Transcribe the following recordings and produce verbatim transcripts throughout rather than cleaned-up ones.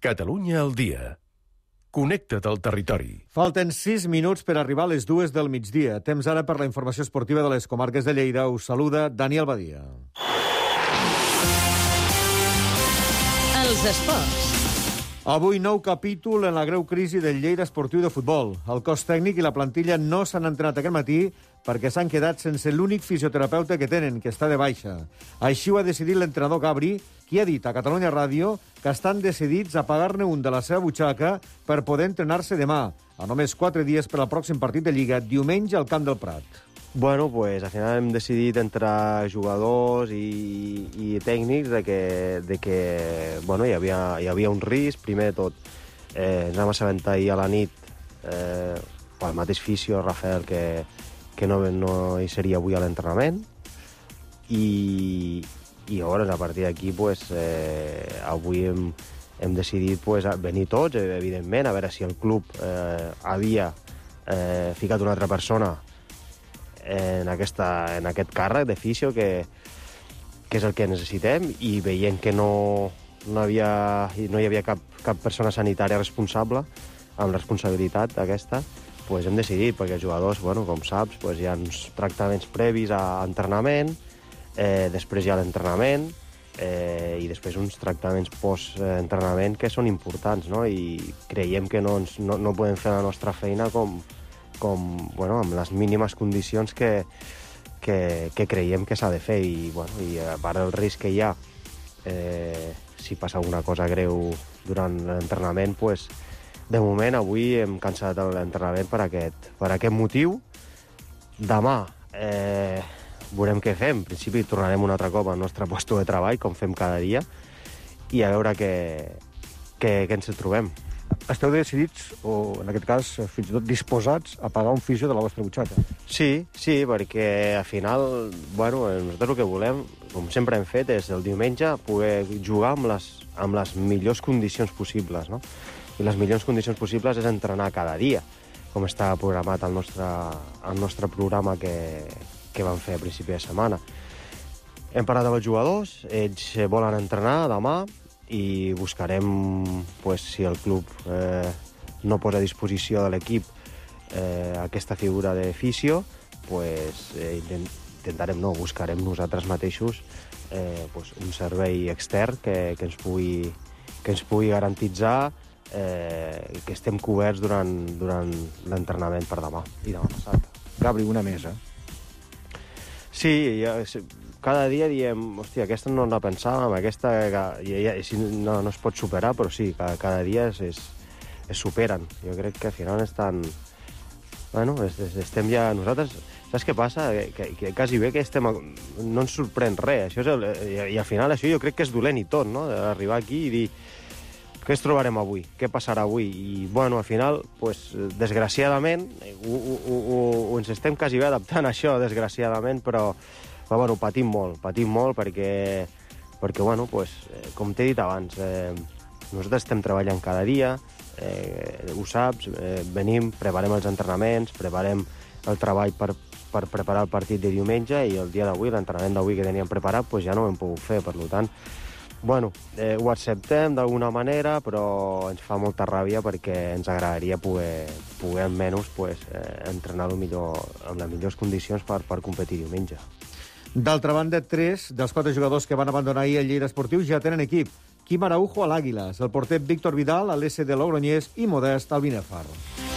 Catalunya al dia. Connecta't al territori. Falten sis minuts per arribar a les dues del migdia. Temps ara per la informació esportiva de les comarques de Lleida. Us saluda Daniel Badia. Els esports. Avui nou capítol en la greu crisi del Lleida Esportiu de Futbol. El cos tècnic i la plantilla no s'han entrenat aquest matí perquè s'han quedat sense l'únic fisioterapeuta que tenen, que està de baixa. Així ho ha decidit l'entrenador Gabri, qui ha dit a Catalunya Ràdio que estan decidits a pagar-ne un de la seva butxaca per poder entrenar-se demà, a només quatre dies per al pròxim partit de Lliga, diumenge al Camp del Prat. Bueno, pues al final hem decidit entre jugadors i, i tècnics de que, de que bueno, hi, havia, hi havia un risc. Primer de tot, eh, ens vam assabentar ahir a la nit eh, pel mateix fisio, Rafael, que, que no, no hi seria avui a l'entrenament. I, i llavors, a partir d'aquí, pues, eh, avui hem, hem decidit pues, venir tots, evidentment, a veure si el club eh, havia eh, ficat una altra persona en, aquesta, en aquest càrrec de fisio, que, que és el que necessitem, i veient que no, no, havia, no hi havia cap, cap persona sanitària responsable, amb responsabilitat aquesta, pues hem decidit, perquè els jugadors, bueno, com saps, pues hi ha uns tractaments previs a entrenament, eh, després hi ha l'entrenament, eh, i després uns tractaments post-entrenament que són importants, no? I creiem que no, ens, no, no podem fer la nostra feina com, com bueno, amb les mínimes condicions que, que, que creiem que s'ha de fer. I, bueno, i a part del risc que hi ha, eh, si passa alguna cosa greu durant l'entrenament, pues, de moment avui hem cancel·lat l'entrenament per aquest, per aquest motiu. Demà eh, veurem què fem. En principi tornarem un altre cop al nostre lloc de treball, com fem cada dia, i a veure què, què, què ens trobem. Esteu decidits, o en aquest cas fins i tot disposats, a pagar un fisio de la vostra butxaca? Sí, sí, perquè al final, bueno, nosaltres el que volem, com sempre hem fet, és el diumenge poder jugar amb les, amb les millors condicions possibles, no? I les millors condicions possibles és entrenar cada dia, com està programat el nostre, el nostre programa que, que vam fer a principi de setmana. Hem parlat amb els jugadors, ells volen entrenar demà, i buscarem, pues, si el club eh, no posa a disposició de l'equip eh, aquesta figura de fisio, pues, eh, intentarem, no, buscarem nosaltres mateixos eh, pues, un servei extern que, que, ens pugui, que ens pugui garantitzar eh, que estem coberts durant, durant l'entrenament per demà i demà passat. Gabri, una mesa. Sí, ja, cada dia diem, hòstia, aquesta no la pensàvem, aquesta ja, ja, no, no es pot superar, però sí, cada, cada dia es, es, es superen. Jo crec que al final estan... Bueno, es, es, estem ja... Nosaltres, saps què passa? Que, que quasi bé que estem... No ens sorprèn res. Això és el, i, I al final això jo crec que és dolent i tot, no? D'arribar aquí i dir què ens trobarem avui? Què passarà avui? I, bueno, al final, pues, desgraciadament, ho, ho, ho, ho ens estem quasi bé adaptant a això, desgraciadament, però... Però, bueno, patim molt, patim molt perquè, perquè bueno, pues, eh, com t'he dit abans, eh, nosaltres estem treballant cada dia, eh, ho saps, eh, venim, preparem els entrenaments, preparem el treball per, per preparar el partit de diumenge, i el dia d'avui, l'entrenament d'avui que teníem preparat, pues, ja no ho hem pogut fer, per tant, bueno, eh, ho acceptem d'alguna manera, però ens fa molta ràbia perquè ens agradaria poder, poder almenys, pues, eh, entrenar millor, amb les millors condicions per, per competir diumenge. D'altra banda, tres dels quatre jugadors que van abandonar ahir el Lleida Esportiu ja tenen equip. Quim Araujo a l'Àguiles, el porter Víctor Vidal a l'S de Logroñés i Modest al Binèfar.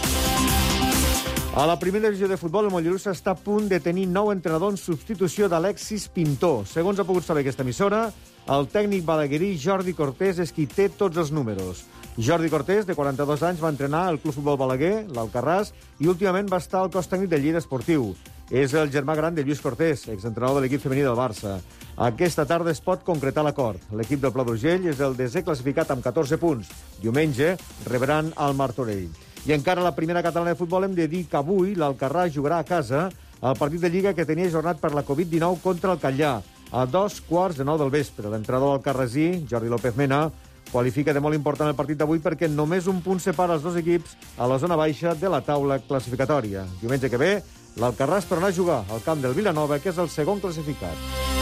A la primera divisió de futbol, el Mollerussa està a punt de tenir nou entrenador en substitució d'Alexis Pintó. Segons ha pogut saber aquesta emissora, el tècnic balaguerí Jordi Cortés és qui té tots els números. Jordi Cortés, de quaranta-dos anys, va entrenar el Club Futbol Balaguer, l'Alcarràs, i últimament va estar al cos tècnic del Lleida Esportiu. És el germà gran de Lluís Cortés, exentrenador de l'equip femení del Barça. Aquesta tarda es pot concretar l'acord. L'equip del Pla d'Urgell és el desè classificat amb catorze punts. Diumenge rebran el Martorell. I encara a la primera catalana de futbol hem de dir que avui l'Alcarràs jugarà a casa el partit de Lliga que tenia ajornat per la covid dinou contra el Catllà, a dos quarts de nou del vespre. L'entrenador alcarrasí, Jordi López Mena, qualifica de molt important el partit d'avui perquè només un punt separa els dos equips a la zona baixa de la taula classificatòria. Diumenge que ve, l'Alcarràs tornarà a jugar al camp del Vilanova, que és el segon classificat.